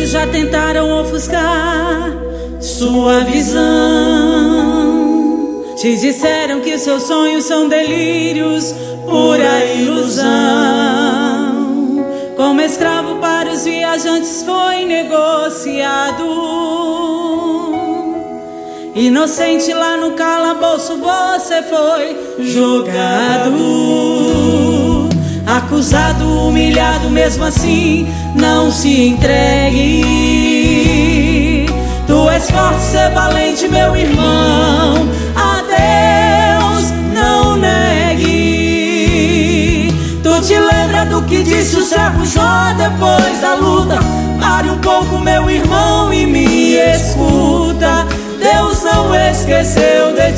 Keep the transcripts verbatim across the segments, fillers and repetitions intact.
já tentaram ofuscar sua visão. Te disseram que seus sonhos são delírios, pura ilusão. Como escravo para os viajantes foi negociado. Inocente lá no calabouço você foi jogado. Acusado, humilhado, mesmo assim não se entregue. Tu és forte, ser valente, meu irmão, a Deus não negue. Tu te lembra do que disse o servo Jó depois da luta? Pare um pouco, meu irmão, e me escuta. Deus não esqueceu de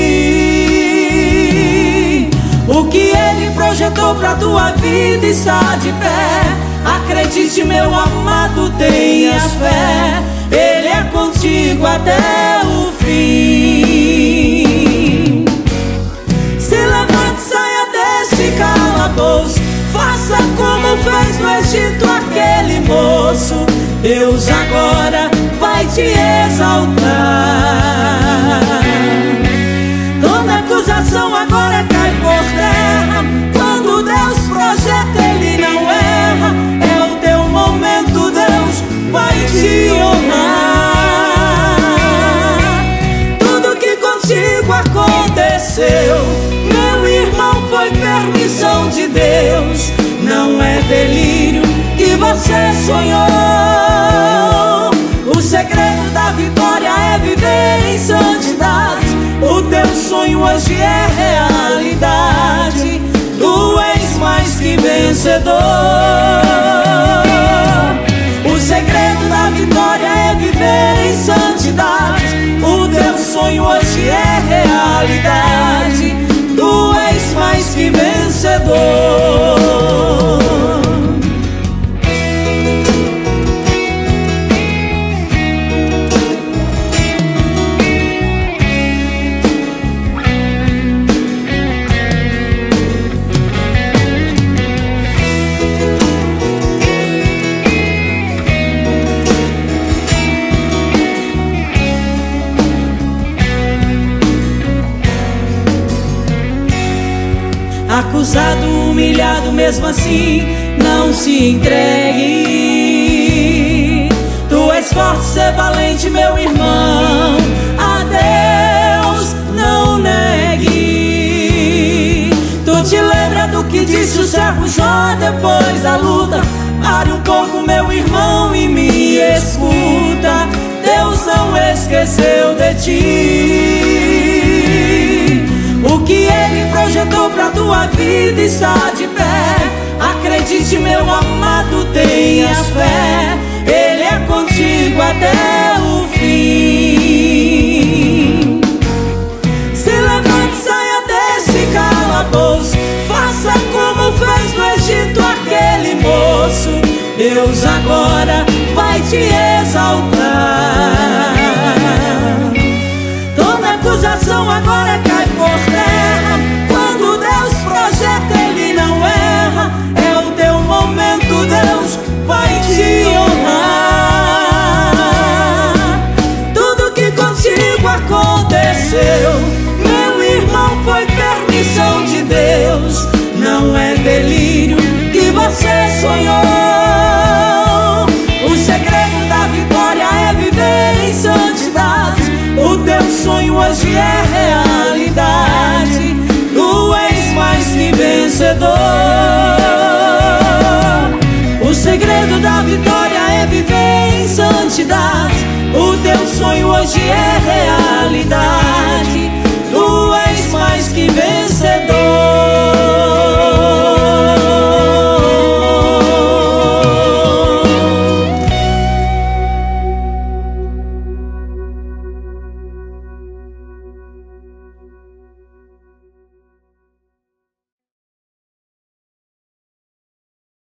ti. O que Ele projetou pra tua vida está de pé. Acredite, meu amado, tenhas fé. Ele é contigo até o fim. Se levante, saia desse calabouço. Faça como fez no Egito aquele moço. Deus agora vai te exaltar. Toda acusação agora cai por terra. Quando Deus projeta, Ele não erra. É o teu momento, Deus vai te honrar. Tudo que contigo aconteceu, meu irmão, foi permissão de Deus. Não é delírio que você sonhou. O segredo da vitória é viver em santidade. O teu sonho hoje é realidade. Tu és mais que vencedor. O segredo da vitória é viver em santidade. O teu sonho hoje é realidade. Tu és mais que vencedor. Acusado, humilhado, mesmo assim não se entregue. Tu és forte, ser valente, meu irmão, a Deus não negue. Tu te lembra do que disse o servo Jó depois da luta? Pare um pouco, meu irmão, e me escuta. Deus não esqueceu de ti. O que Ele projetou pra tua vida está de pé. Acredite, meu amado, tenhas fé. Ele é contigo até o fim. Se levante, saia desse calabouço. Faça como fez no Egito aquele moço. Deus agora vai te exaltar. Toda acusação agora cai por terra. Quando Deus projeta, Ele não erra. É o teu momento, Deus vai te honrar. Tudo que contigo aconteceu, meu irmão, foi permissão de Deus. Não é delírio que você sonhou. O segredo da vitória é viver em santidade. O teu sonho hoje é realidade. Tu és mais que vencedor. O segredo da vitória é viver em santidade. O teu sonho hoje é realidade.